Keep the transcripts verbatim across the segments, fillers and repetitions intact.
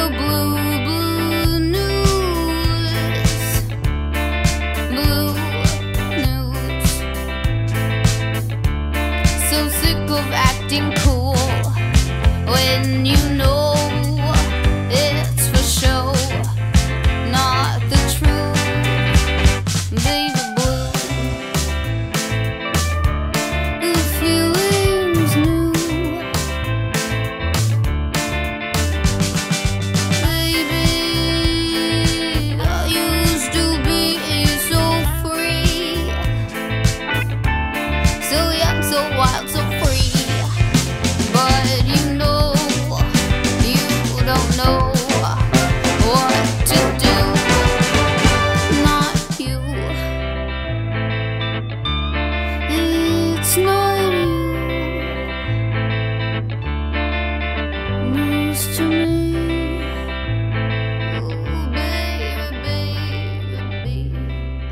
your blue, blue news. Blue news. So sick of acting cool when you know it's for show, not the truth. Baby blue, the feeling's new. Baby, I used to be so free, so young, so wild, so free. But you know, you don't know what to do. Not you. It's not you. News to me. Oh, baby, baby, baby.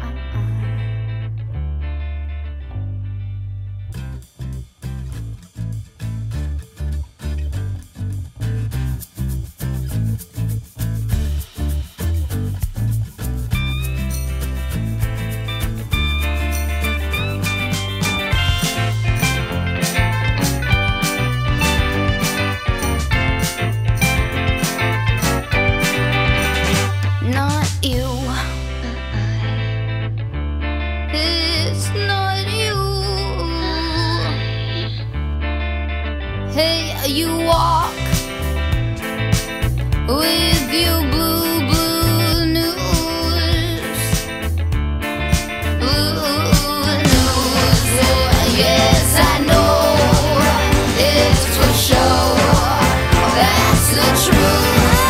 Not you. It's not you. Hey, you walk with your blue, blue news. Blue news. Oh, yes, I know. It's for sure. That's the truth.